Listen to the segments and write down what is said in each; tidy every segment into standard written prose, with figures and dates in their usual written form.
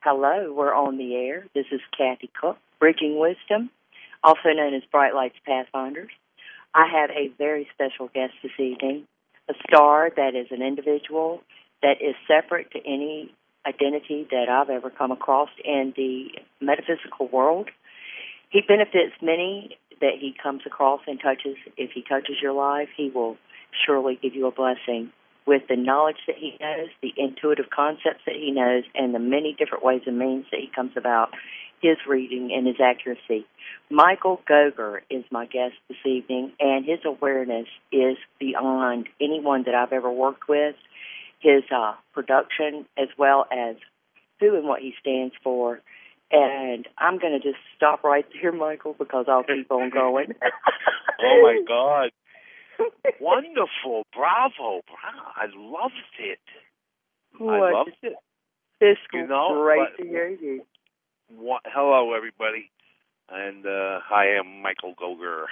Hello, we're on the air. This is Kathy Cook, Bridging Wisdom, also known as Bright Lights Pathfinders. I have a very special guest this evening, a star that is an individual that is separate to any identity that I've ever come across in the metaphysical world. He benefits many that he comes across and touches. If he touches your life, he will surely give you a blessing with the knowledge that he knows, the intuitive concepts that he knows, and the many different ways and means that he comes about his reading and his accuracy. Michael Goger is my guest this evening, and his awareness is beyond anyone that I've ever worked with. His production, as well as who and what he stands for. And I'm going to just stop right there, Michael, because I'll keep on going. Oh, my God. Wonderful. Bravo. I loved it. I loved it. It's great to hear you. Hello, everybody. And I am Michael Goger.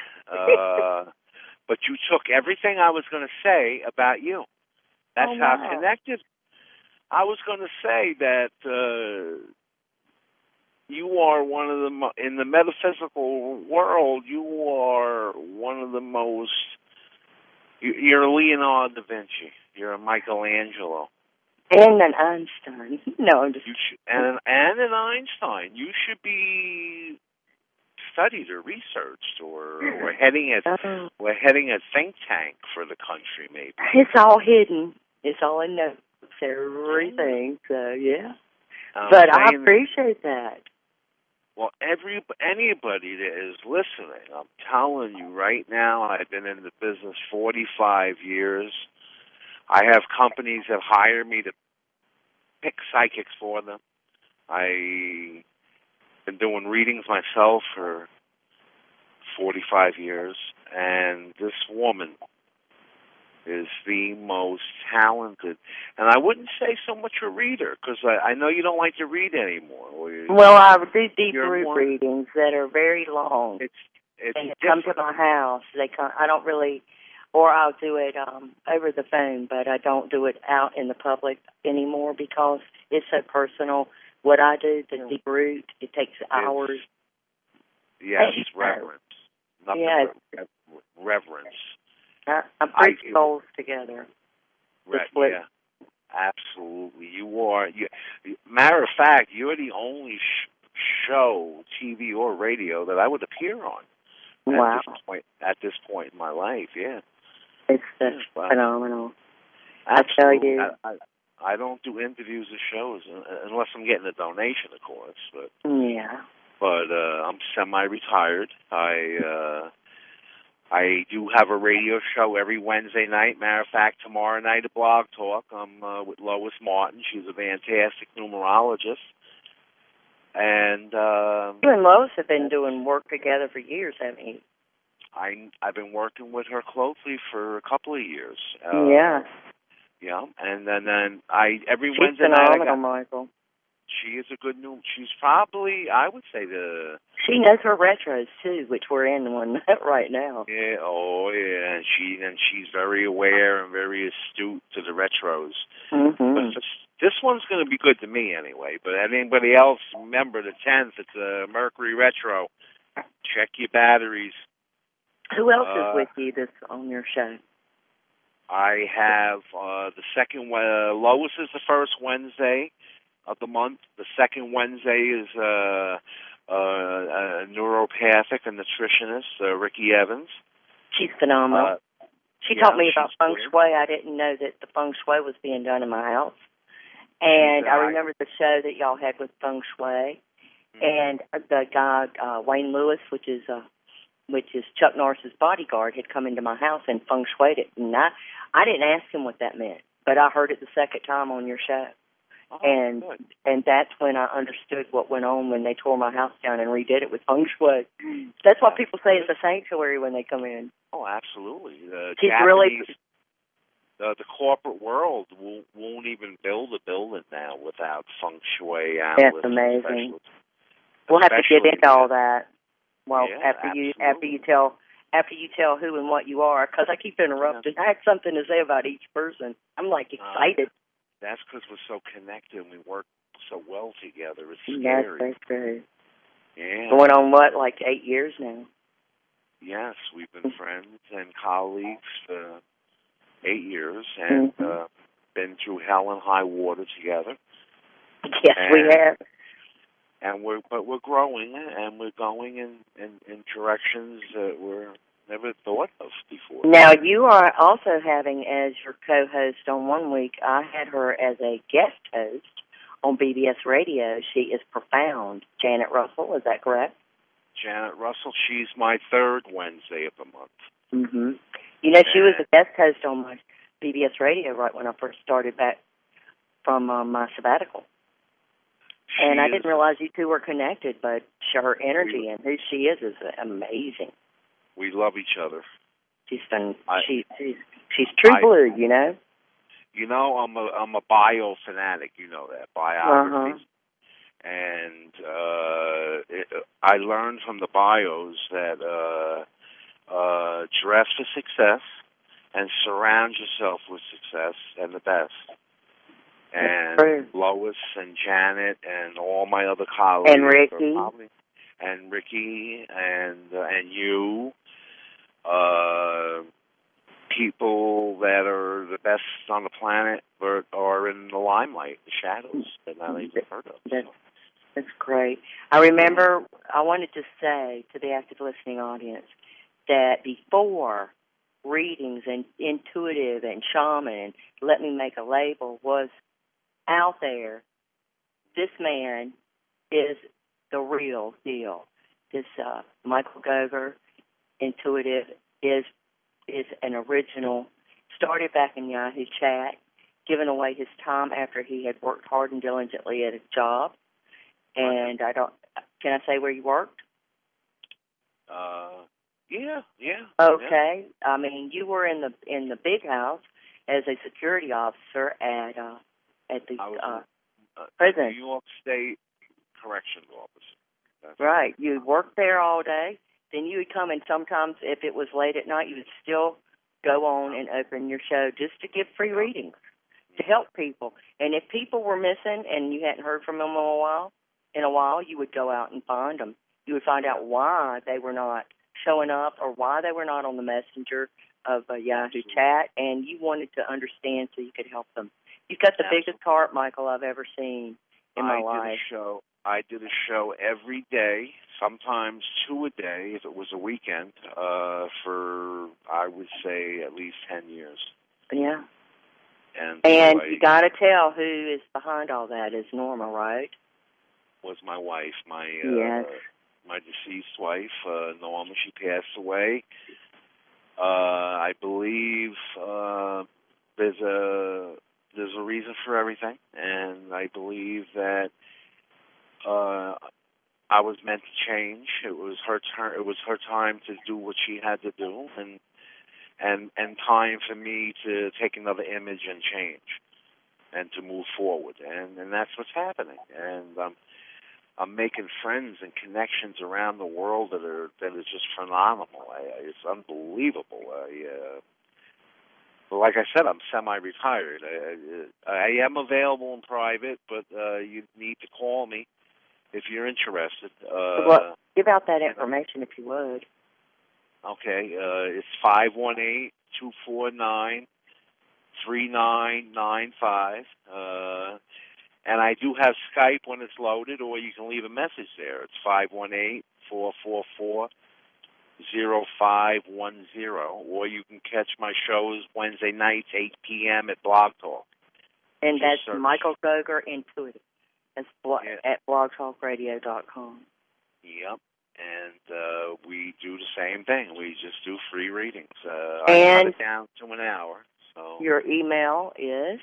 But you took everything I was going to say about you. That's how connected. I was going to say that you are one of the, in the metaphysical world, you are one of the most, you're a Leonardo da Vinci. You're a Michelangelo. And an Einstein. No, I'm just... And an Einstein. You should be studied or researched, or heading a think tank for the country, maybe. It's all hidden. It's all in notes, everything. So yeah, but I appreciate that. Well, anybody that is listening, I'm telling you right now, I've been in the business 45 years. I have companies that hire me to pick psychics for them. I've been doing readings myself for 45 years, and this woman is the most talented. And I wouldn't say so much a reader, because I know you don't like to read anymore. Well, I do deep root readings that are very long. It's and they come to my house. I don't really, or I'll do it over the phone, but I don't do it out in the public anymore because it's so personal. What I do, the deep root, it takes hours. Yes, reverence. Nothing but reverence. I bridge souls together. Right, yeah, absolutely. You are. Matter of fact, you're the only show, TV or radio, that I would appear on. Wow. At this point in my life, yeah. It's phenomenal. Absolutely. I tell you. I don't do interviews or shows unless I'm getting a donation, of course. But yeah. But I'm semi-retired. I do have a radio show every Wednesday night. Matter of fact, tomorrow night at Blog Talk, I'm with Lois Martin. She's a fantastic numerologist. And you and Lois have been doing work together for years, haven't you? I've been working with her closely for a couple of years. Yeah. Yeah, and then every She's Wednesday night. Phenomenal, Michael. She is a good She's probably, I would say, She knows her retros too, which we're in one right now. Yeah, and she's very aware and very astute to the retros. Mm-hmm. But this one's going to be good to me anyway. But anybody else, remember the 10th, it's a Mercury retro. Check your batteries. Who else is with you on your show? I have the second. Lois is the first Wednesday of the month. The second Wednesday is a neuropathic and nutritionist, Ricky Evans. She's phenomenal. She taught me about feng shui. I didn't know that the feng shui was being done in my house. And I remember the show that y'all had with feng shui. Mm-hmm. And the guy, Wayne Lewis, which is Chuck Norris's bodyguard, had come into my house and feng shuied it. And I didn't ask him what that meant, but I heard it the second time on your show. Oh, and that's when I understood what went on when they tore my house down and redid it with feng shui. That's why people say it's a sanctuary when they come in. Oh, absolutely. She's really... The corporate world won't even build a building now without feng shui analysts. That's amazing. We'll have to get into all that. Well, after you tell who and what you are, because I keep interrupting. I had something to say about each person. I'm like excited. That's because we're so connected and we work so well together. It's Yes, scary. that's true. Yeah. Going on what, like 8 years now? Yes, we've been friends and colleagues for 8 years, and been through hell and high water together. Yes, we have. And we're growing, and we're going in directions that we're never thought of before. Now, you are also having as your co-host on one week. I had her as a guest host on BBS Radio. She is profound. Janet Russell, is that correct? Janet Russell, she's my third Wednesday of the month. Mm-hmm. You know, she was a guest host on my BBS Radio right when I first started back from my sabbatical. And I didn't realize you two were connected, but her energy and who she is amazing. We love each other. She's true blue, you know. You know, I'm a bio fanatic. You know that biographies, and I learned from the bios that dress for success and surround yourself with success and the best. And Lois and Janet and all my other colleagues and Ricky and you. People that are the best on the planet are in the limelight, the shadows, that not even heard of. That's great. I remember I wanted to say to the active listening audience that before readings and intuitive and shaman, let me make a label, was out there, this man is the real deal. This Michael Goger, intuitive, is an original. Started back in Yahoo Chat, giving away his time after he had worked hard and diligently at a job. And can I say where you worked? Yeah. Okay. Yeah. I mean, you were in the big house as a security officer at the prison. New York State Corrections Officer. That's right. You worked there all day. Then you would come, and sometimes if it was late at night, you would still go on and open your show just to give free readings to help people. And if people were missing and you hadn't heard from them in a while, you would go out and find them. You would find out why they were not showing up or why they were not on the messenger of Yahoo Chat, and you wanted to understand so you could help them. You've got the biggest heart, Michael, I've ever seen in my life. I did a show every day, sometimes 2 a day if it was a weekend, for, I would say, at least 10 years. Yeah. And you got to tell who is behind all that is Norma, right? Was my wife, my deceased wife, Norma. She passed away. I believe there's a reason for everything, and I believe that I was meant to change. It was her turn. It was her time to do what she had to do, and time for me to take another image and change, and to move forward. And that's what's happening. And I'm making friends and connections around the world that is just phenomenal. It's unbelievable. Like I said, I'm semi-retired. I am available in private, but you need to call me if you're interested. Well, give out that information if you would. Okay, it's 518-249-3995. And I do have Skype when it's loaded, or you can leave a message there. It's 518-444-0510, or you can catch my shows Wednesday nights, 8 p.m. at Blog Talk. And that's Michael Goger Intuitive. That's at blogtalkradio.com. Yep. And we do the same thing. We just do free readings. I cut it down to an hour. So your email is?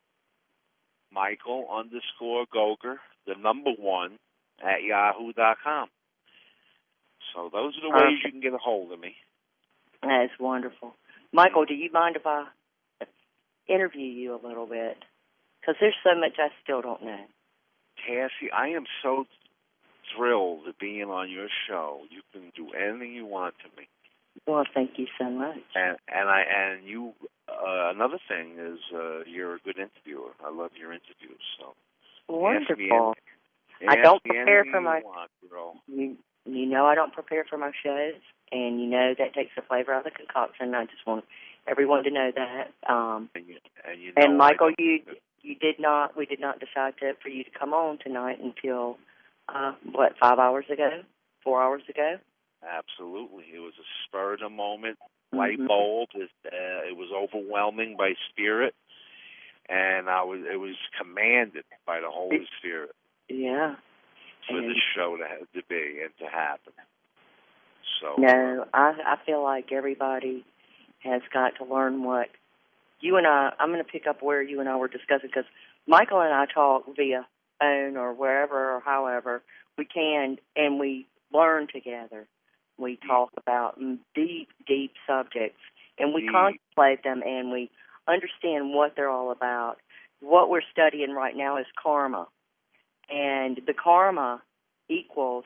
Michael_Goger, the number 1, at yahoo.com. So those are the ways you can get a hold of me. That's wonderful. Michael, do you mind if I interview you a little bit? Because there's so much I still don't know. Cassie, I am so thrilled at being on your show. You can do anything you want to me. Well, thank you so much. And you. Another thing is you're a good interviewer. I love your interviews. So Wonderful. Ask I don't me prepare anything for you my. want, girl. You know I don't prepare for my shows, and you know that takes the flavor out of the concoction. I just want everyone to know that. And Michael, you did not. We did not decide for you to come on tonight until 5 hours ago, 4 hours ago. Absolutely, it was a spur of the moment, light bulb. It was overwhelming by spirit, and it was commanded by the Holy Spirit. Yeah. For the show to be and to happen. So no, I feel like everybody has got to learn what you and I'm going to pick up where you and I were discussing, because Michael and I talk via phone or wherever or however we can, and we learn together. We talk about deep, deep subjects, and we contemplate them, and we understand what they're all about. What we're studying right now is karma. And the karma equals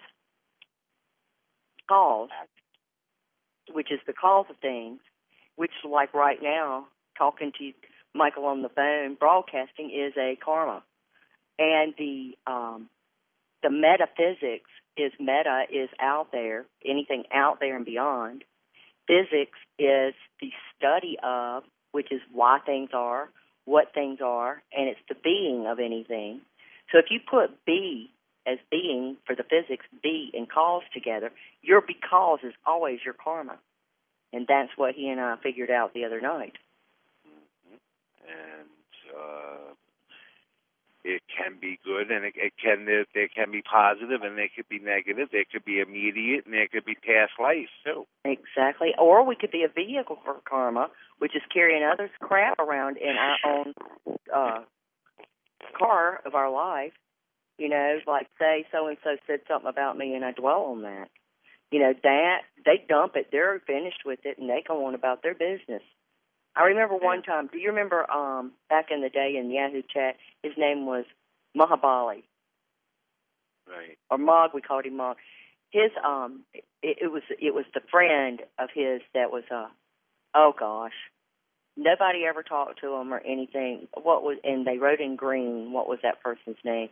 cause, which is the cause of things, which, like right now, talking to Michael on the phone, broadcasting is a karma. And the metaphysics is out there, anything out there and beyond. Physics is the study of, which is why things are, what things are, and it's the being of anything. So if you put be as being for the physics, be and cause together, your because is always your karma. And that's what he and I figured out the other night. And it can be good, and it can be positive, and it could be negative. It could be immediate, and it could be past life, too. Exactly. Or we could be a vehicle for karma, which is carrying others' crap around in our own car of our life, like say so-and-so said something about me and I dwell on that. That they dump it, they're finished with it, and they go on about their business. I remember one time, do you remember back in the day in Yahoo Chat, his name was Mahabali. Right. Or Mog, we called him Mog. His it was the friend of his that was oh gosh. Nobody ever talked to him or anything. And they wrote in green, what was that person's name?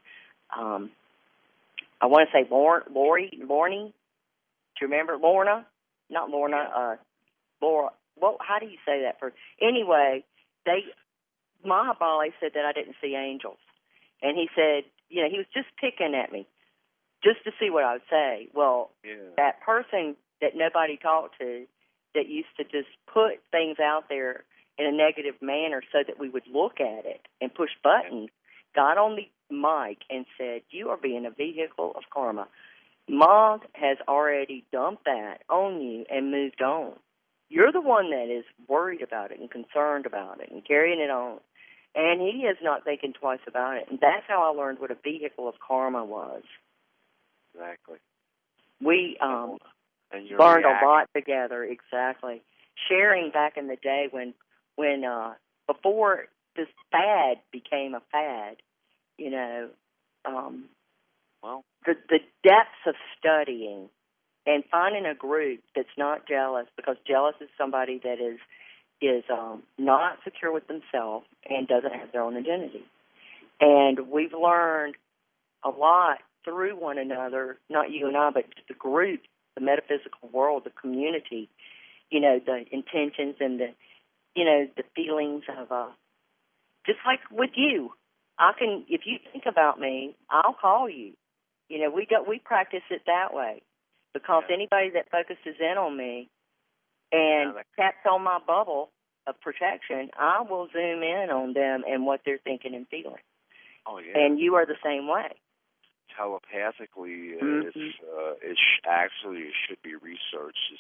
I want to say Lornie. Do you remember Lorna? Not Lorna. Yeah. Laura. Well, how do you say that first? Anyway, Mahabali said that I didn't see angels, and he said, he was just picking at me, just to see what I would say. Well, that person that nobody talked to, that used to just put things out there in a negative manner so that we would look at it and push buttons, got on the mic and said, you are being a vehicle of karma. Mog has already dumped that on you and moved on. You're the one that is worried about it and concerned about it and carrying it on. And he is not thinking twice about it. And that's how I learned what a vehicle of karma was. Exactly. We learned a lot together, exactly. Sharing back in the day when before this fad became a fad, the depths of studying and finding a group that's not jealous, because jealous is somebody that is not secure with themselves and doesn't have their own identity. And we've learned a lot through one another, not you and I, but the group, the metaphysical world, the community, the intentions and the feelings of, just like with you. If you think about me, I'll call you. We practice it that way, because anybody that focuses in on me and taps on my bubble of protection, I will zoom in on them and what they're thinking and feeling. Oh, yeah. And you are the same way. Telepathically, it should be researched.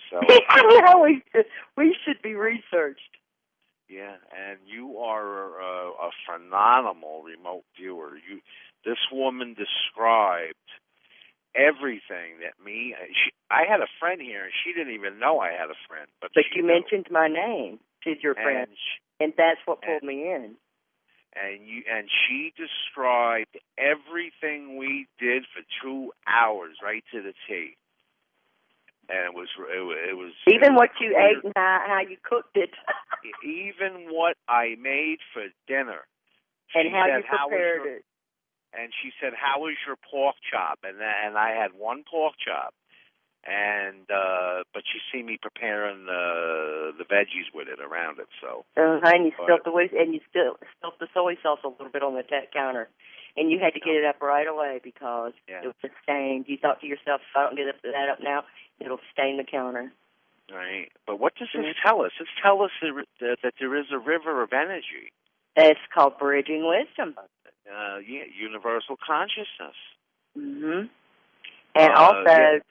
We should be researched. Yeah, and you are a phenomenal remote viewer. This woman described everything that I had a friend here, and she didn't even know I had a friend. But you mentioned my name to your friend, and that's what pulled me in. And she described everything we did for 2 hours, right to the T. And it was even what you ate and how you cooked it. Even what I made for dinner. And how you prepared it. and she said, "How was your pork chop?" And I had one pork chop, and but she see me preparing the veggies with it around it. So and you spilt the soy sauce a little bit on the counter, and you had to get it up right away because it was stained. You thought to yourself, if I don't get that up now, it'll stain the counter. Right. But what does this tell us? This tells us that there is a river of energy. It's called bridging wisdom. Universal consciousness. Mm-hmm. And also,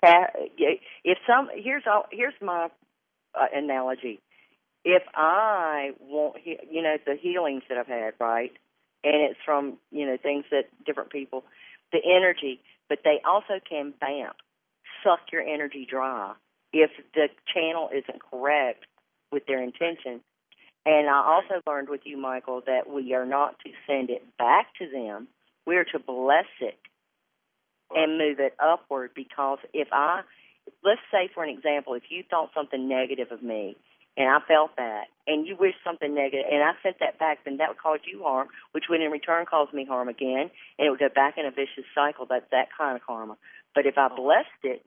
here's my analogy. If I want, the healings that I've had, right, and it's from, things that different people, the energy, but they also can suck your energy dry if the channel isn't correct with their intention. And I also learned with you, Michael, that we are not to send it back to them. We're to bless it and move it upward, because let's say, for an example, if you thought something negative of me, and I felt that, and you wished something negative, and I sent that back, then that would cause you harm, which would in return cause me harm again, and it would go back in a vicious cycle. That's that kind of karma. But if I blessed it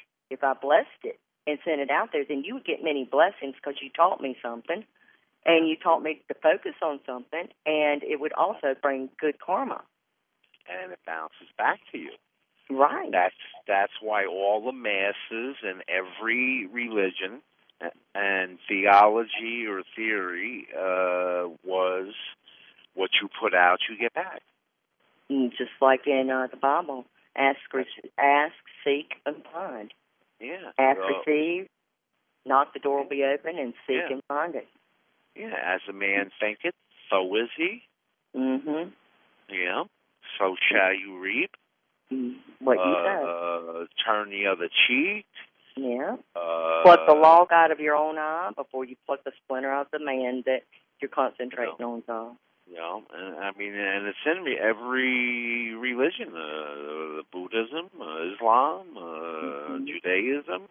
and sent it out there, then you would get many blessings because you taught me something, and you taught me to focus on something, and it would also bring good karma. And it bounces back to you. Right. That's why all the masses and every religion and theology or theory was what you put out, you get back. Just like in the Bible, ask, seek, and find. Yeah. Ask, receive, knock, the door will be open, and seek and find it. Yeah, as a man thinketh, so is he. Mm-hmm. Yeah. So shall you reap. What you say. Turn the other cheek. Yeah. Pluck the log out of your own eye before you pluck the splinter out of the man that you're concentrating on. And it's in every religion, Buddhism, Islam, Judaism,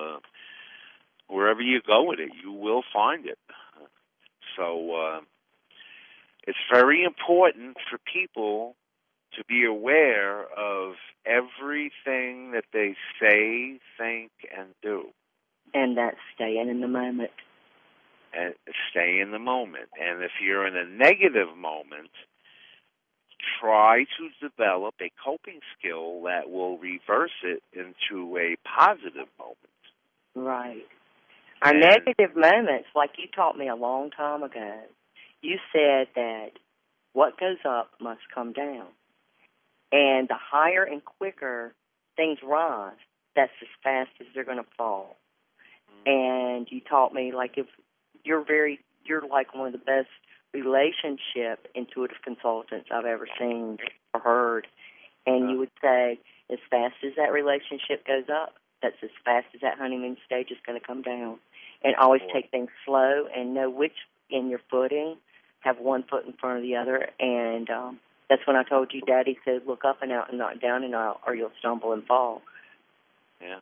wherever you go with it, you will find it. So it's very important for people to be aware of everything that they say, think, and do. And that's staying in the moment. And stay in the moment. And if you're in a negative moment, try to develop a coping skill that will reverse it into a positive moment. Right. Our negative moments, like you taught me a long time ago, you said that what goes up must come down. And the higher and quicker things rise, that's as fast as they're going to fall. And you taught me, like, if you're like one of the best relationship intuitive consultants I've ever seen or heard. And you would say, as fast as that relationship goes up, that's as fast as that honeymoon stage is going to come down. And always take things slow and know which in your footing, have one foot in front of the other. And that's when I told you, Daddy said, look up and out and not down and out, or you'll stumble and fall. Yeah.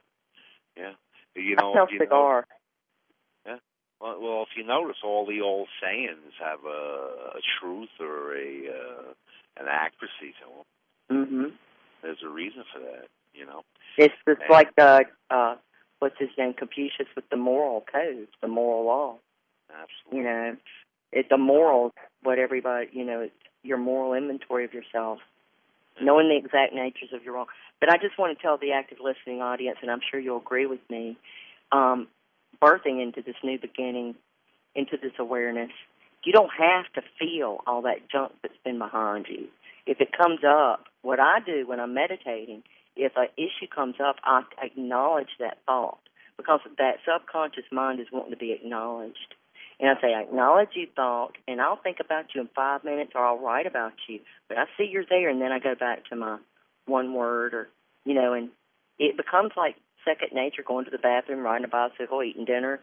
I smell cigar. Yeah. Well, if you notice, all the old sayings have a truth or an accuracy to them. Mm-hmm. There's a reason for that, It's just like the, what's his name, Confucius with the moral code, the moral law. Absolutely. It's the morals, what everybody, it's your moral inventory of yourself, knowing the exact natures of your own. But I just want to tell the active listening audience, and I'm sure you'll agree with me, birthing into this new beginning, into this awareness, you don't have to feel all that junk that's been behind you. If it comes up, what I do when I'm meditating, if an issue comes up, I acknowledge that thought, because that subconscious mind is wanting to be acknowledged. And I say, I acknowledge you thought, and I'll think about you in 5 minutes, or I'll write about you. But I see you're there, and then I go back to my one word, or, and it becomes like second nature, going to the bathroom, riding a bicycle, eating dinner,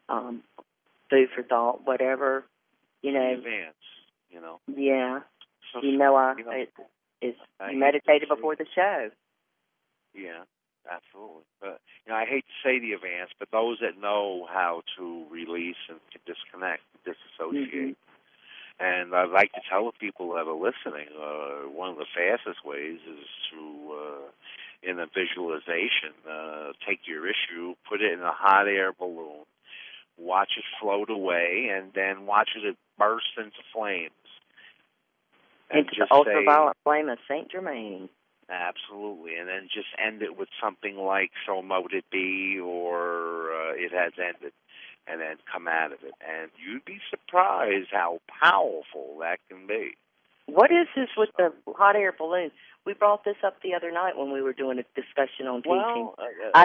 food for thought, whatever, Advance, Yeah. So, it's meditated before the show. Yeah, absolutely. But I hate to say the advance, but those that know how to release and to disconnect, disassociate, And I'd like to tell the people that are listening, one of the fastest ways is through, in a visualization, take your issue, put it in a hot air balloon, watch it float away, and then watch it burst into flames. And Into just the ultraviolet flame of Saint Germain. Absolutely, and then just end it with something like "So mote it be" or "It has ended," and then come out of it. And you'd be surprised how powerful that can be. What is this with the hot air balloon? We brought this up the other night when we were doing a discussion on teaching. I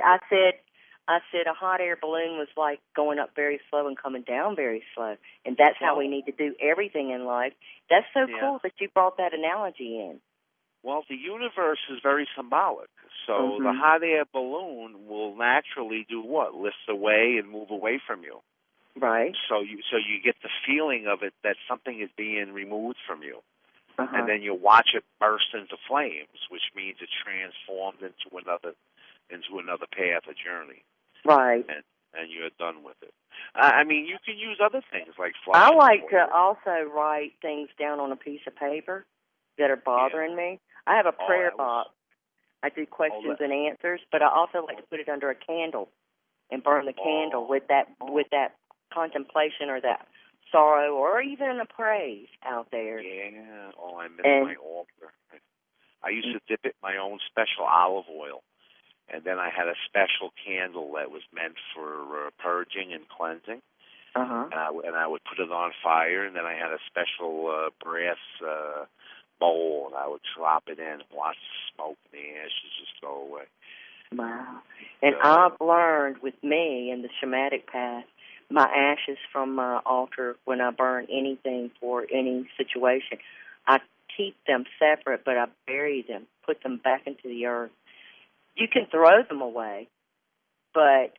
said a hot air balloon was like going up very slow and coming down very slow, and that's how we need to do everything in life. That's so cool that you brought that analogy in. Well, the universe is very symbolic. So the hot air balloon will naturally do what? Lift away and move away from you. Right. So you get the feeling of it that something is being removed from you. And then you watch it burst into flames, which means it's transformed into another path, a journey. Right. And you're done with it. I mean, you can use other things like I like to also write things down on a piece of paper that are bothering me. I have a prayer box. I do questions and answers, but I also like to put it under a candle and burn the candle with that contemplation or that sorrow or even a praise out there. Yeah. Oh, I miss my altar. I used to dip it in my own special olive oil, and then I had a special candle that was meant for purging and cleansing. And I would put it on fire, and then I had a special brass bowl, and I would drop it in and watch the smoke and the ashes just go away. Wow. And I've learned with me in the shamanic path, my ashes from my altar, when I burn anything for any situation, I keep them separate, but I bury them, put them back into the earth. You can throw them away, but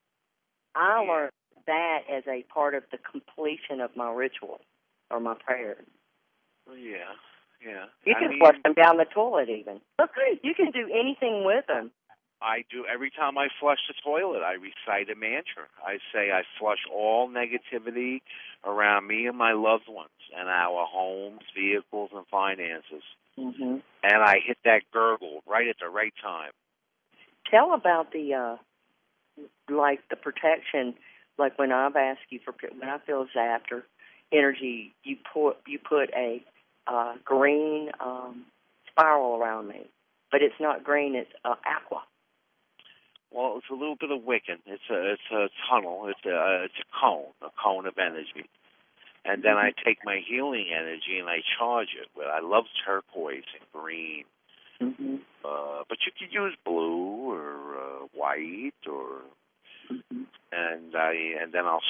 I learned that as a part of the completion of my ritual or my prayer. Yeah. You can flush them down the toilet even. You can do anything with them. I do. Every time I flush the toilet, I recite a mantra. I say I flush all negativity around me and my loved ones and our homes, vehicles, and finances. And I hit that gurgle right at the right time. Tell about the protection. Like when I've asked you when I feel zapped or energy, you put a green spiral around me, but it's not green; it's aqua. Well, it's a little bit of Wiccan. It's a tunnel. It's a cone of energy, and then I take my healing energy and I charge it. I love turquoise and green, but you could use blue or white or. And then I'll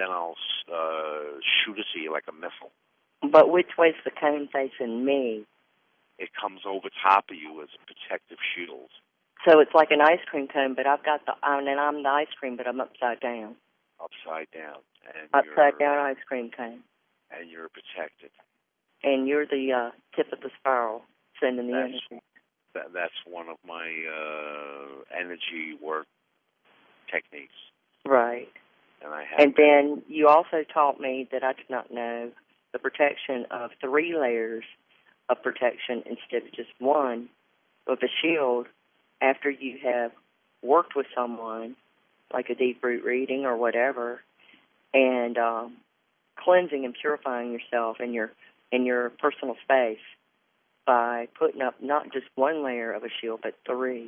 shoot it to you like a missile. But which way's the cone facing me? It comes over top of you as a protective shield. So it's like an ice cream cone, but I'm the ice cream, but I'm upside down. Upside down. And upside down ice cream cone. And you're protected. And you're the tip of the spiral, sending the energy. That's one of my energy work techniques. Right. And then you also taught me that I did not know the protection of 3 layers of protection instead of just one of a shield after you have worked with someone, like a deep root reading or whatever, and cleansing and purifying yourself in your personal space by putting up not just 1 layer of a shield, but 3.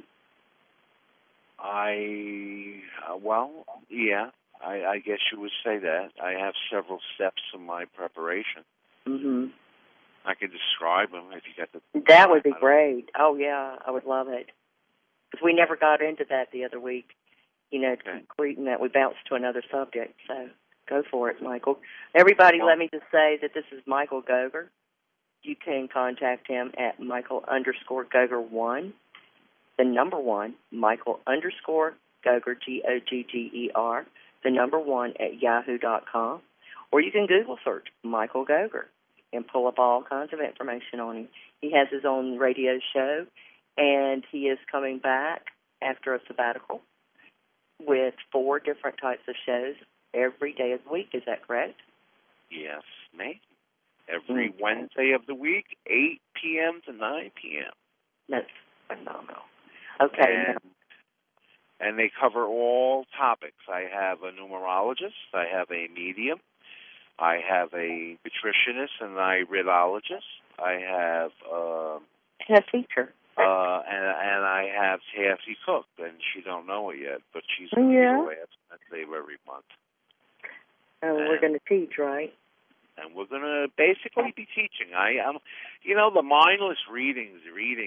I guess you would say that. I have several steps in my preparation. I could describe them if you got the... That would be great. Oh, yeah, I would love it. Because we never got into that the other week, completing that. We bounced to another subject, so go for it, Michael. Everybody, let me just say that this is Michael Goger. You can contact him at Michael_Goger1, the number 1, Michael_Goger, Gogger, the number 1 at yahoo.com. Or you can Google search Michael Goger and pull up all kinds of information on him. He has his own radio show, and he is coming back after a sabbatical with 4 different types of shows every day of the week. Is that correct? Yes, ma'am. every Wednesday of the week, 8 p.m. to 9 p.m. That's phenomenal. Okay. And they cover all topics. I have a numerologist. I have a medium. I have a nutritionist and a iridologist. I have and a teacher. And I have Kathy Cook, and she don't know it yet, but she's going to be the last Wednesday of every month. And we're going to teach, right? And we're going to basically be teaching. The mindless reading.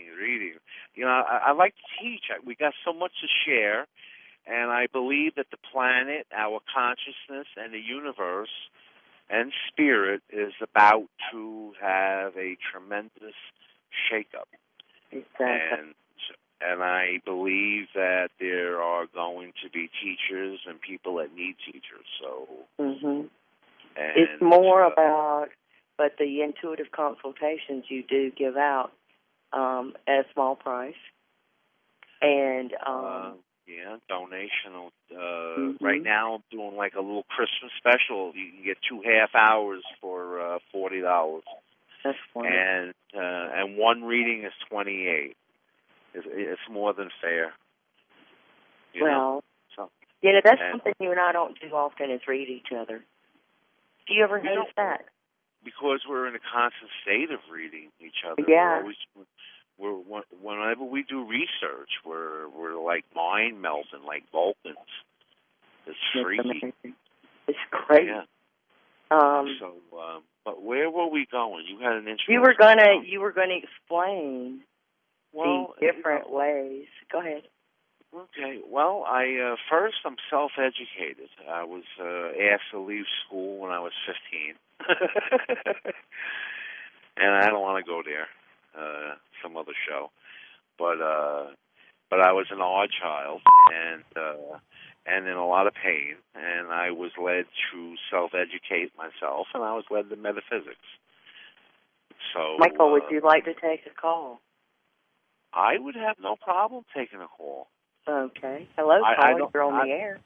I like to teach. We got so much to share, and I believe that the planet, our consciousness, and the universe and spirit is about to have a tremendous shakeup. Exactly. And I believe that there are going to be teachers and people that need teachers. So it's more about, but the intuitive consultations you do give out at a small price, and donational. Right now, I'm doing like a little Christmas special. You can get 2.5 hours for $40. That's wonderful. And one reading is $28. It's more than fair. That's something you and I don't do often is read each other. Do you ever notice that? Because we're in a constant state of reading each other. Yeah. Whenever we do research, we're like mind melting, like Vulcans. It's freaky. It's great. Yeah. But where were we going? You had an interesting. You were gonna explain the different ways. Go ahead. Okay. Well, I'm self-educated. I was asked to leave school when I was 15, and I don't want to go there. Some other show, but I was an odd child and in a lot of pain, and I was led to self-educate myself, and I was led to metaphysics. So, Michael, would you like to take a call? I would have no problem taking a call. Okay. Hello, caller. You're on the air.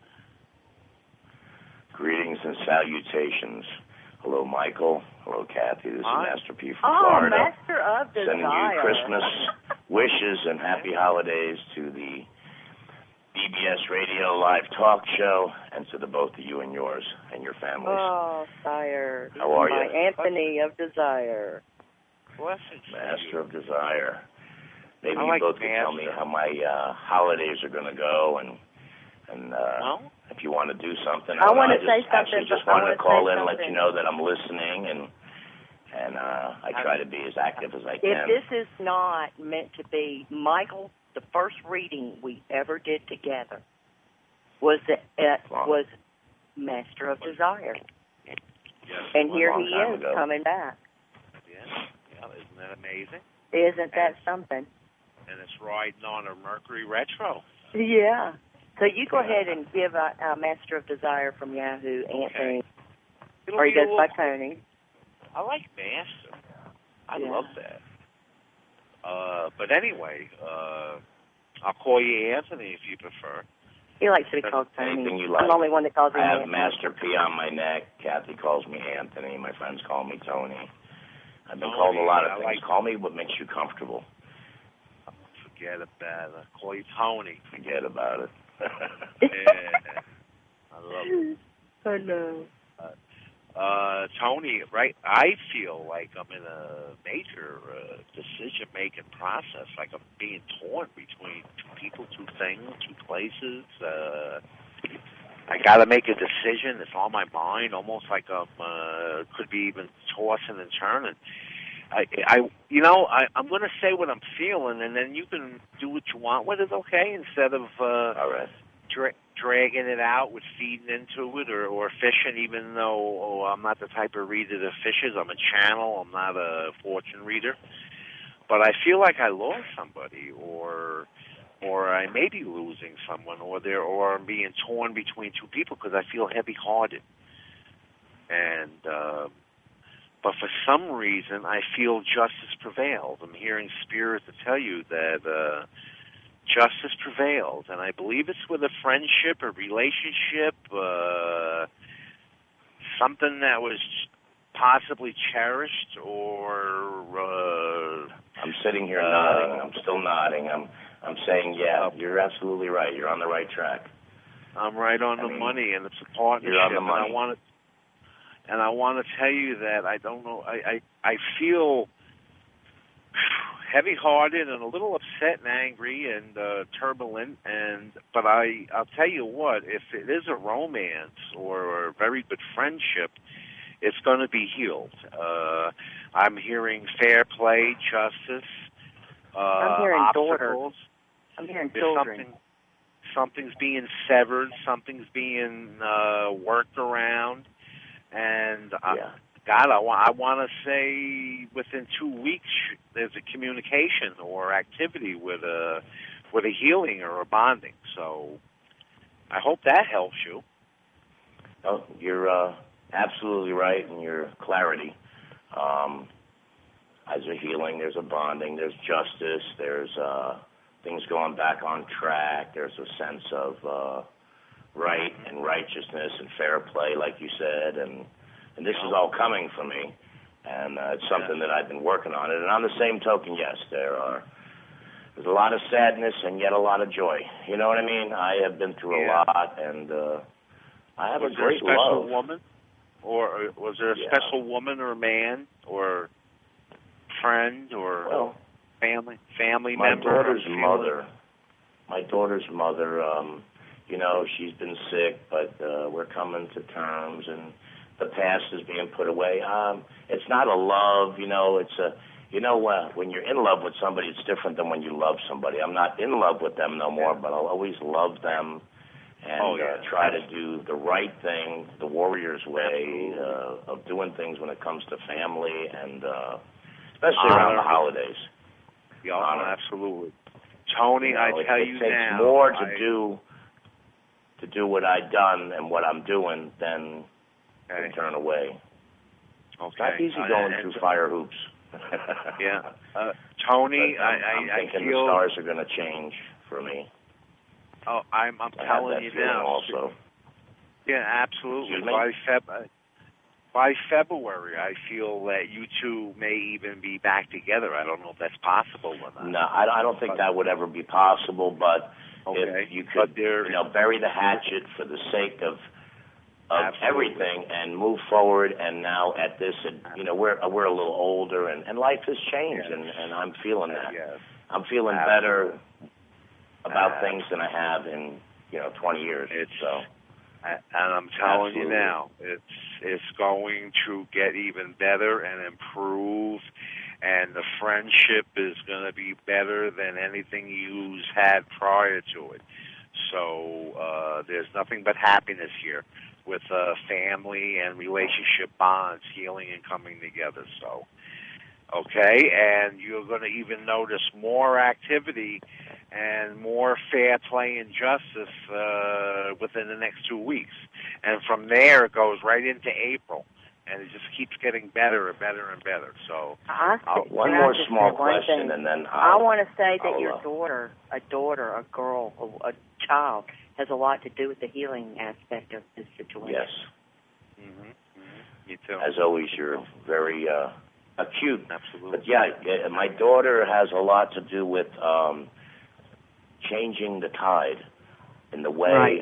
Greetings and salutations. Hello, Michael. Hello, Kathy. This is Master P from Florida. Master of Desire. Sending you Christmas wishes and happy holidays to the BBS Radio Live Talk Show, and to the both of you and yours and your families. Oh, sire. How are you? Anthony of Desire. Master of Desire. Maybe you both can tell me how my holidays are going to go, and if you want to do something. I want to say something. Actually, just wanted to call in and let you know that I'm listening, and I try to be as active as I can. If this is not meant to be, Michael, the first reading we ever did together was Master of Desire. Yes. And here he is coming back. Yeah, isn't that amazing? Isn't that something? And it's riding on a Mercury retro. Yeah. So you go ahead and give Master of Desire from Yahoo, Anthony, or he goes by Tony. I like Master. I love that. But anyway, I'll call you Anthony if you prefer. He likes to be called Tony. Anything you like. I'm the only one that calls him I have Anthony. Master P on my neck. Kathy calls me Anthony. My friends call me Tony. I've been called a lot of things. Call me what makes you comfortable. Forget about it. I'll call you Tony. Forget about it. Yeah. I love it. I know. Tony, right? I feel like I'm in a major decision-making process. Like I'm being torn between two people, two things, two places. I got to make a decision. It's on my mind, almost like I'm could be even tossing and turning. I'm going to say what I'm feeling, and then you can do what you want with it, okay? Instead of all right. Dragging it out with feeding into it or fishing, even though I'm not the type of reader that fishes. I'm a channel. I'm not a fortune reader. But I feel like I lost somebody, or I may be losing someone, or I'm being torn between two people because I feel heavy-hearted. And but for some reason, I feel justice prevailed. I'm hearing Spirit to tell you that justice prevailed, and I believe it's with a friendship, a relationship, something that was possibly cherished or? I'm sitting here nodding. I'm still nodding. I'm saying, yeah, you're absolutely right. You're on the right track. I'm right on the money, and it's a partnership. You're on the money. And I want to tell you that I don't know. I feel heavy-hearted and a little upset and angry and turbulent. But I'll tell you what, if it is a romance or a very good friendship, it's going to be healed. I'm hearing fair play, justice. I'm hearing daughter. Obstacles. I'm hearing children. Something's being severed. Something's being worked around. And God, I want to say within 2 weeks there's a communication or activity with a healing or a bonding. So I hope that helps you. Oh, you're absolutely right in your clarity. As a healing, there's a bonding, there's justice, there's things going back on track, there's a sense of right and righteousness and fair play, like you said, and this is all coming for me, and it's something that I've been working on. And on the same token, yes, there's a lot of sadness and yet a lot of joy. You know what I mean? I have been through a lot, and I have a great love. Was there a special woman, or was there a special woman or man or friend or family member? My daughter's mother. You know, she's been sick, but we're coming to terms, and the past is being put away. It's not a love, you know. It's a, when you're in love with somebody, it's different than when you love somebody. I'm not in love with them no more, but I'll always love them and try to do the right thing, the warrior's way of doing things when it comes to family and especially around the holidays. Yeah, absolutely. Tony, I tell you now, it takes more to do what I've done and what I'm doing than to turn away. Okay. It's not easy going through fire hoops. Tony, I'm thinking the stars are going to change for me. Oh, I'm telling you now. Also. Yeah, absolutely. By February, I feel that you two may even be back together. I don't know if that's possible or not. No, I don't think that would ever be possible. But if you could, bury the hatchet for the sake of everything and move forward. And now at this, we're a little older, and life has changed, and I'm feeling that. I'm feeling better about things than I have in 20 years. And I'm telling you now, it's going to get even better and improve, and the friendship is going to be better than anything you've had prior to it. So there's nothing but happiness here with family and relationship bonds healing and coming together. So, okay, and you're going to even notice more activity and more fair play and justice within the next 2 weeks. And from there, it goes right into April. And it just keeps getting better and better and better. So, one more small question, and then I want to say that your daughter, a girl, a child, has a lot to do with the healing aspect of this situation. Yes. Me too. As always, you're very acute. Absolutely. But my daughter has a lot to do with changing the tide in the way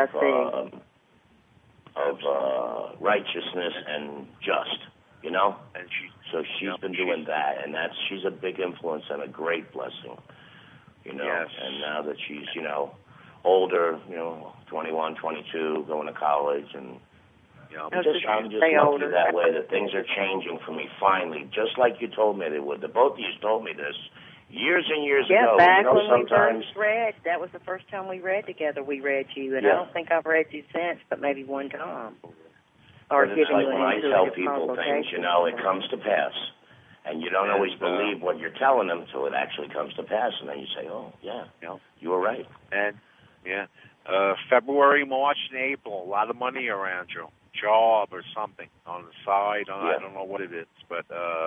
of righteousness and just, And she's been doing that, and she's a big influence and a great blessing, Yes. And now that she's, older, 21, 22, going to college, and I'm just lucky that way that things are changing for me finally, just like you told me they would. The both of you told me this years and years ago. Yeah, back when we first read, that was the first time we read together. We read you, and I don't think I've read you since, but maybe one time. Or it's like when I tell people things, it comes to pass. And you don't always believe what you're telling them until it actually comes to pass, and then you say, "Oh, you were right." And February, March, and April, a lot of money around you, job or something on the side. I don't know what it is, but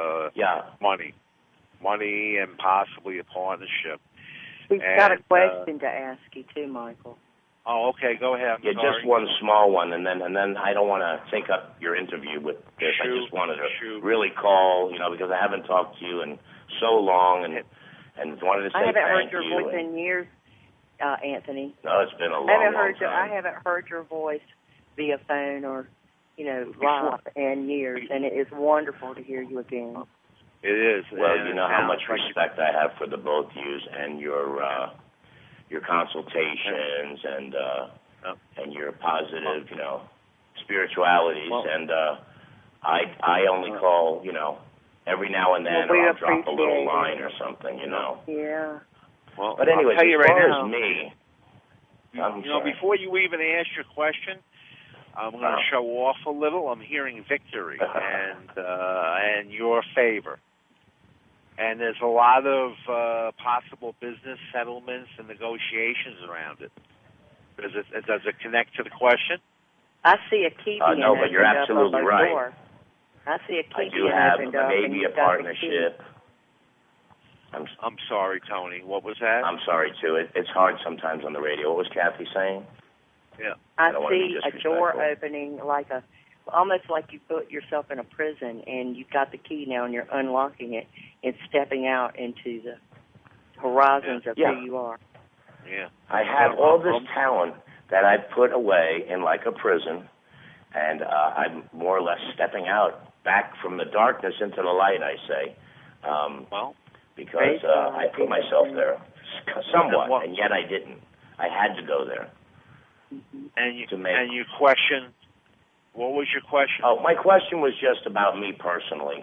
money, and possibly a partnership. We've got a question to ask you too, Michael. Oh, okay. Go ahead. Yeah, sorry. just one small one, and then I don't want to take up your interview with this. Shoot, I just wanted to shoot. really call, because I haven't talked to you in so long, and wanted to say I haven't thank heard your you. voice in years, Anthony. No, it's been a long time. I haven't heard your voice via phone or, live in years, and it is wonderful to hear you again. It is. Well, and you know how much respect I have for the both of you and your consultations and your positive, spiritualities. And I only call, every now and then, or I'll drop a little line or something, Yeah. Well, but anyway, I'll tell you as far right as now, me, before you even ask your question, I'm going to show off a little. I'm hearing victory and your favor. And there's a lot of possible business settlements and negotiations around it. Does it connect to the question? I see a key being no, but you're absolutely right. Door. I see a key I do being have opened up, maybe a partnership. I'm sorry, Tony. What was that? I'm sorry, too. It's hard sometimes on the radio. What was Kathy saying? Yeah. I see a door opening almost like you put yourself in a prison and you've got the key now and you're unlocking it and stepping out into the horizons of who you are. Yeah. I have all this talent that I put away in like a prison, and I'm more or less stepping out back from the darkness into the light, I say. Because I put myself there somewhat, and yet I didn't. I had to go there. And your question, what was your question? Oh, my question was just about me personally.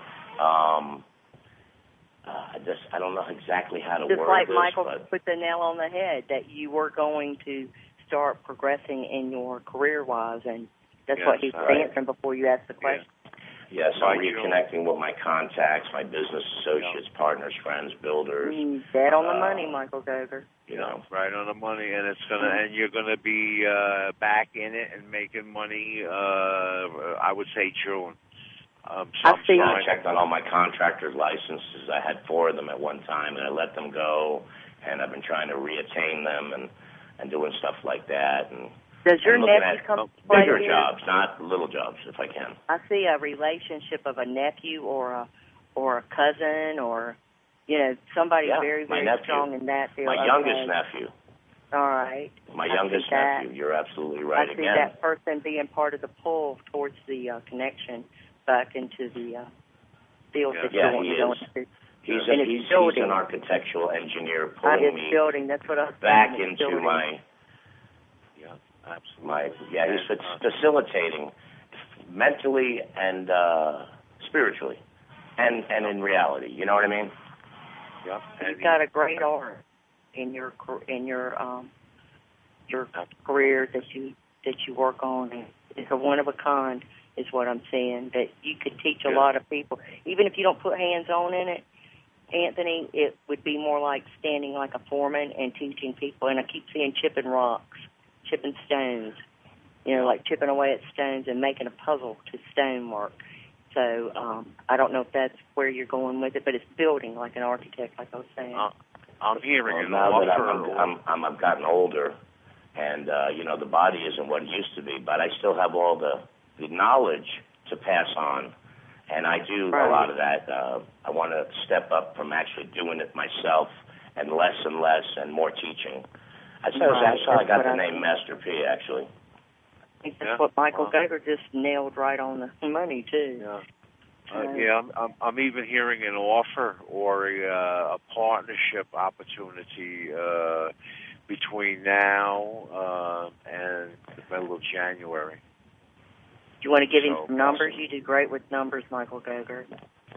I don't know exactly how to word this. Just like Michael put the nail on the head, that you were going to start progressing in your career-wise, and that's what he was answering before you asked the question. Yes, I'm reconnecting with my contacts, my business associates, partners, friends, builders. Dead on the money, Michael Goger. Right on the money, and and you're gonna be back in it and making money. I would say June. I checked on all my contractor's licenses. I had 4 of them at one time, and I let them go. And I've been trying to reattain them and doing stuff like that. And does your nephew come to play bigger jobs, not little jobs, if I can? I see a relationship of a nephew or a cousin or somebody very, very strong in that field. My youngest nephew. All right. My youngest nephew. You're absolutely right. I see that person being part of the pull towards the connection back into the field that you want to go into. He's an architectural engineer pulling me that's what I was back into my... Absolutely. He's facilitating mentally and spiritually and in reality. You know what I mean? Yeah. You've got a great art in your career that you work on. It's a one of a kind, is what I'm saying. That you could teach a lot of people, even if you don't put hands on in it. Anthony, it would be more like standing like a foreman and teaching people. And I keep seeing chipping rocks, chipping stones, like chipping away at stones and making a puzzle to stonework. So I don't know if that's where you're going with it, but it's building like an architect, like I was saying. I'm hearing it. Now that I've gotten older, and the body isn't what it used to be, but I still have all the knowledge to pass on, and I do a lot of that. I want to step up from actually doing it myself, and less and more teaching. That's how I got the name Master P, actually. I think that's what Michael Goger just nailed right on the money, too. I'm even hearing an offer or a partnership opportunity between now and the middle of January. Do you want to give him some numbers? You do great with numbers, Michael Goger.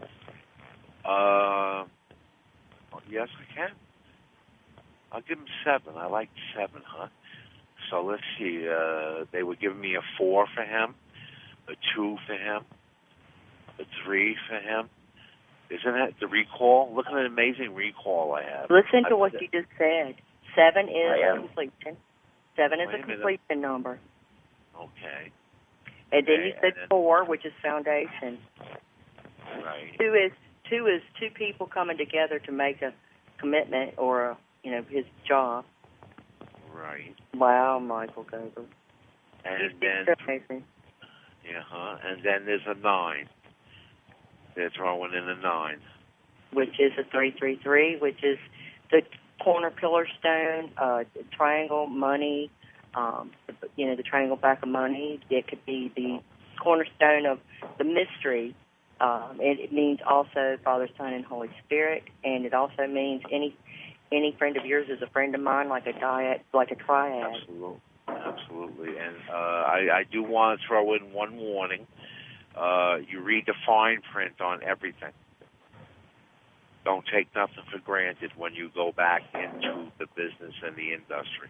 Yes, I can. I'll give him 7. I like 7, huh? So let's see. They were giving me a 4 for him, a 2 for him, a 3 for him. Isn't that the recall? Look at the amazing recall I have. Listen to what you just said. 7 is completion. 7 is a completion number. Okay. And then you said 4, which is foundation. Right. 2 is 2 people coming together to make a commitment or his job. Right. Wow, Michael Gober. And then, amazing. And then there's a 9. They're throwing in a 9. Which is a 333, which is the corner pillar stone, triangle money, the triangle back of money. It could be the cornerstone of the mystery. It means also Father, Son, and Holy Spirit, and it also means any friend of yours is a friend of mine, like a triad. Absolutely. And I do want to throw in one warning. You read the fine print on everything. Don't take nothing for granted when you go back into the business and the industry.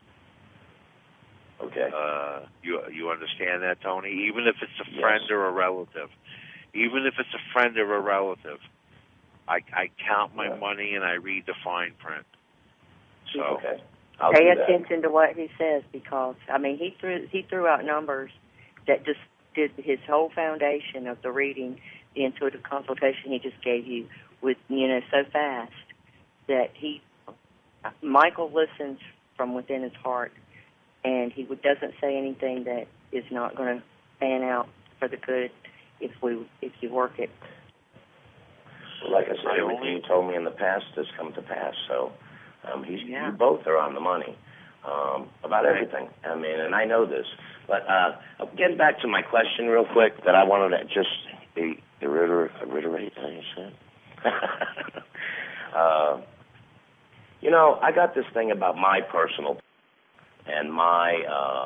Okay. You understand that, Tony? Even if it's a friend or a relative. Even if it's a friend or a relative, I count my money and I read the fine print. So okay. Pay attention to what he says, because he threw out numbers that just did his whole foundation of the reading, the intuitive consultation he just gave you with so fast that Michael listens from within his heart, and he doesn't say anything that is not going to pan out for the good if you work it. Well, like I said, everything you told me in the past has come to pass. So you both are on the money about everything. And I know this. But getting back to my question real quick that I wanted to just reiterate, as you said. I got this thing about my personal and my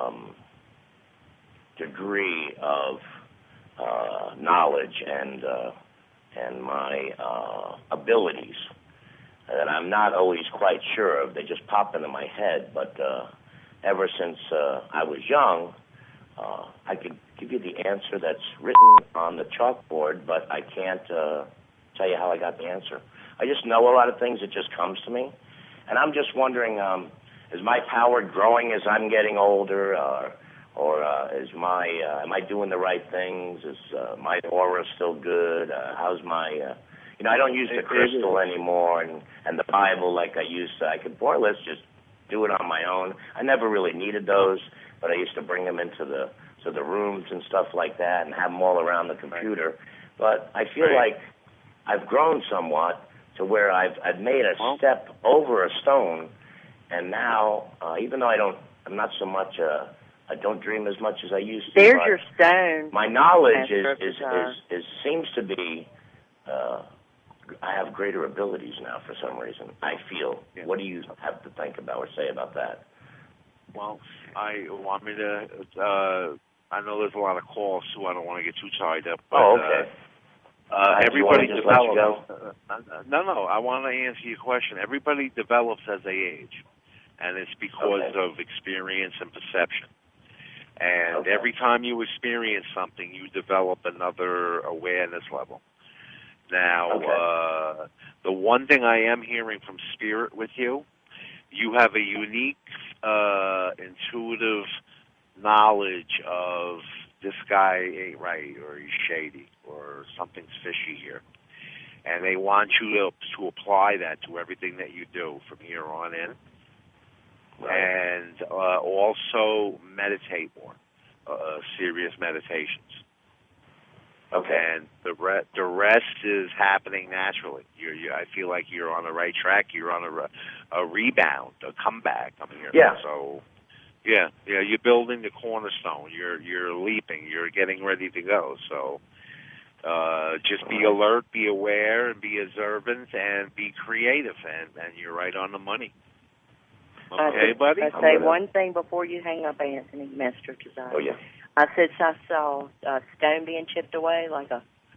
degree of knowledge and my abilities that I'm not always quite sure of. They just pop into my head. But ever since I was young, I could give you the answer that's written on the chalkboard, but I can't tell you how I got the answer. I just know a lot of things. It just comes to me. And I'm just wondering, is my power growing as I'm getting older, or am I doing the right things? Is my aura still good? How's my, I don't use the crystal anymore and the Bible like I used to. I could more or less just do it on my own. I never really needed those, but I used to bring them into the rooms and stuff like that and have them all around the computer. But I feel like I've grown somewhat to where I've made a step over a stone, and now even though I'm not so much I don't dream as much as I used to. There's your stone. My knowledge is seems to be I have greater abilities now for some reason. I feel. Yeah. What do you have to think about or say about that? Well, I want me to. I know there's a lot of calls, so I don't want to get too tied up. But, okay. Everybody develops. No. I want to answer your question. Everybody develops as they age, and it's because of experience and perception. And every time you experience something, you develop another awareness level. Now, the one thing I am hearing from Spirit with you, you have a unique, intuitive knowledge of this guy ain't right, or he's shady, or something's fishy here. And they want you to apply that to everything that you do from here on in. Right. And also meditate more, serious meditations. Okay. And the rest is happening naturally. I feel like you're on the right track. You're on a rebound, a comeback. So, you're building the cornerstone. You're leaping. You're getting ready to go. So, just be alert, be aware, and be observant, and be creative. And you're right on the money. Okay, buddy? I'll say one thing before you hang up, Anthony, Master Kazai. Oh, yeah. I said I saw a stone being chipped away, like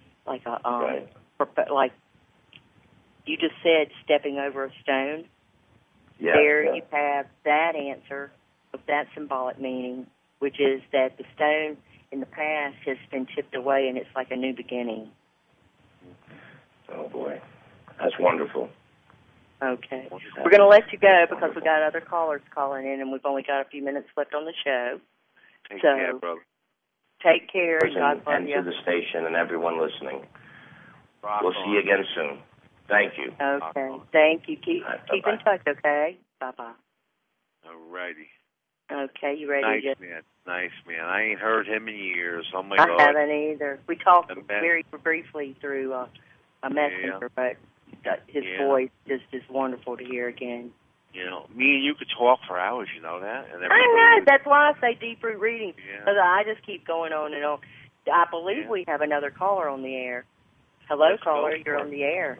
you just said, stepping over a stone. Yeah. You have that answer of that symbolic meaning, which is that the stone in the past has been chipped away, and it's like a new beginning. Oh boy, that's wonderful. Okay. We're going to let you go because we got other callers calling in, and we've only got a few minutes left on the show. Take care, brother. Take care. God bless and you. to the station and everyone listening. We'll see you again soon. Thank you. Okay. Thank you. Keep in touch, okay? Bye-bye. Alrighty. Okay, you ready? Nice man. Nice man. I ain't heard him in years. Oh my I God. haven't either. We talked And very briefly through a messenger, but his voice just is wonderful to hear again. You know, me and you could talk for hours. You know that. And I know. That's why I say deep root reading. Because I just keep going on and on. I believe we have another caller on the air. Hello, caller. You're on the air.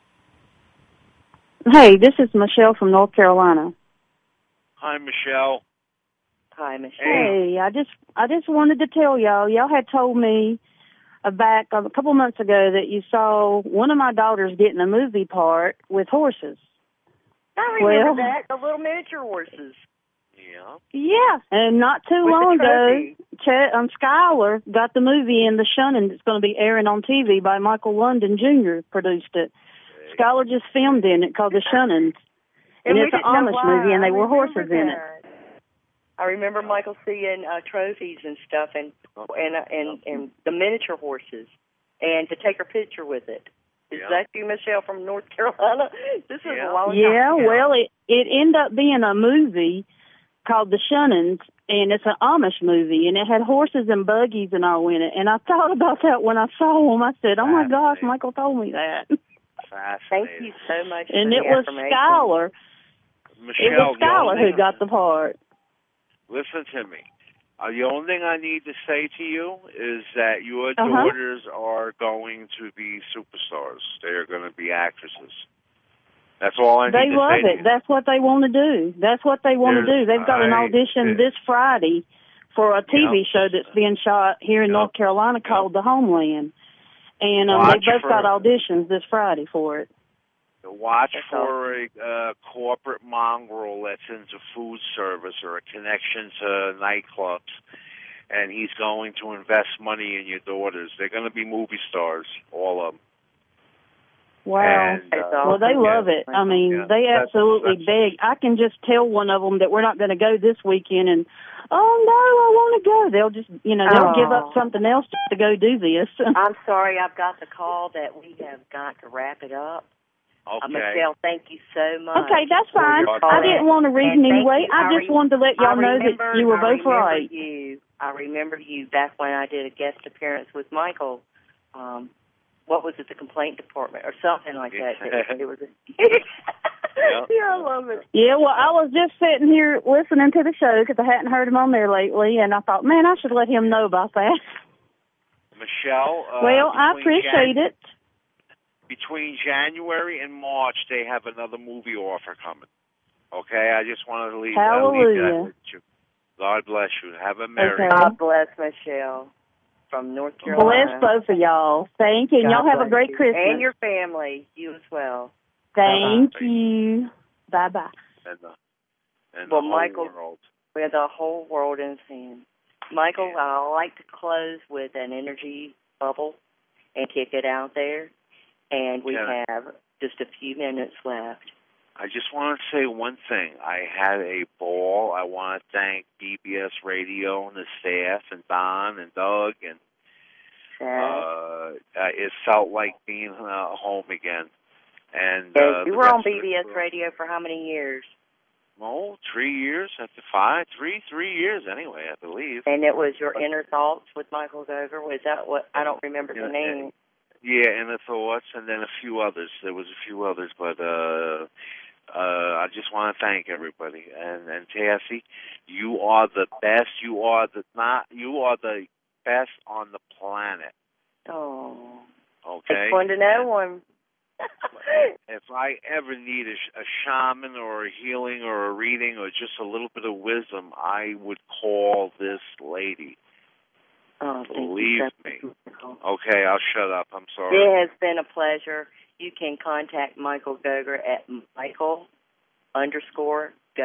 Hey, this is Michelle from North Carolina. Hi, Michelle. Hi, Michelle. Hey, I just wanted to tell y'all had told me back a couple months ago that you saw one of my daughters getting a movie part with horses. I remember that, the little miniature horses. Yeah, and not too long ago, Skylar got the movie in The Shunning that's going to be airing on TV by Michael London Jr. produced it. Skylar just filmed in it called The Shunning. And it's an Amish movie, and they were horses in it. I remember Michael seeing trophies and stuff, and the miniature horses, and to take her picture with it. Is that you, Michelle, from North Carolina? This is a long time ago. Well, it ended up being a movie called The Shunnings, and it's an Amish movie, and it had horses and buggies and all in it. And I thought about that when I saw them. I said, "Oh my gosh, Michael told me that." Thank you so much. And it was Skylar. Michelle, it was Skylar who got the part. Listen to me. The only thing I need to say to you is that your daughters are going to be superstars. They are going to be actresses. That's all I need to say. They love it. That's what they want to do. That's what they want to do. They've got an audition this Friday for a TV show that's being shot here in North Carolina called The Homeland. And they both got auditions this Friday for it. Watch for a corporate mongrel that's into food service or a connection to nightclubs, and he's going to invest money in your daughters. They're going to be movie stars, all of them. Wow. And, well, they love it. I mean, they absolutely beg. I can just tell one of them that we're not going to go this weekend, and, oh, no, I want to go. They'll just, they'll give up something else to go do this. I'm sorry, I've got the call that we have got to wrap it up. Okay. Michelle, thank you so much. Okay, that's fine. I didn't want to read anyway. I just wanted to let y'all know that you were both right. I remember you back when I did a guest appearance with Michael. What was it, the complaint department or something like that? It was I love it. Yeah, well, I was just sitting here listening to the show because I hadn't heard him on there lately, and I thought, man, I should let him know about that. Michelle? Well, I appreciate it. Between January and March, they have another movie offer coming. Okay, I just wanted to leave that with you. God bless you. Have a merry. God bless Michelle from North Carolina. Bless both of y'all. Thank you. And y'all have a great Christmas. And your family. You as well. Thank you. Bye-bye. And the Michael, whole world. We have the whole world in his hands. Michael, I like to close with an energy bubble and kick it out there. And we have just a few minutes left. I just want to say one thing. I had a ball. I want to thank BBS Radio and the staff and Don and Doug. And it felt like being home again. And you were on BBS Radio for how many years? Oh, 3 years. After 5, 3 years anyway, I believe. And it was your Inner Thoughts with Michael Goger? Was that what? I don't remember the name. Yeah, Inner Thoughts, and then a few others. There was a few others, but I just want to thank everybody. And Tassie, you are the best. You are the best on the planet. Oh. Okay. It's fun to know one. If I ever need a shaman or a healing or a reading or just a little bit of wisdom, I would call this lady. Oh, believe me. Okay, I'll shut up. I'm sorry. It has been a pleasure. You can contact Michael Goger at Michael_Goger,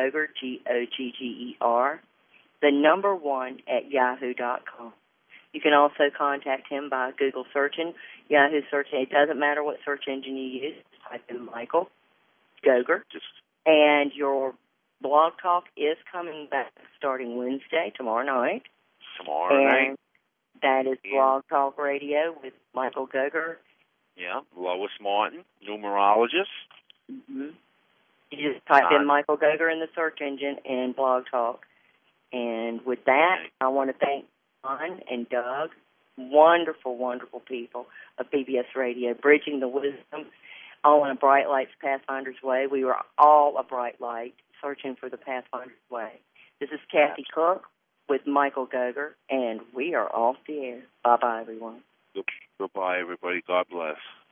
Gogger, the number 1 at yahoo.com. You can also contact him by Google searching, Yahoo searching. It doesn't matter what search engine you use. Type in Michael Goger. And your blog talk is coming back starting Wednesday, tomorrow night. And that is Blog Talk Radio with Michael Goger. Yeah, Lois Martin, numerologist. Mm-hmm. You You just type in Michael Goger in the search engine and Blog Talk. And with that, I want to thank John and Doug, wonderful, wonderful people of PBS Radio, bridging the wisdom, all in a Bright Lights Pathfinder's way. We were all a bright light, searching for the Pathfinder's way. This is Kathy Cook with Michael Goger, and we are off the air. Bye-bye, everyone. Goodbye, everybody. God bless.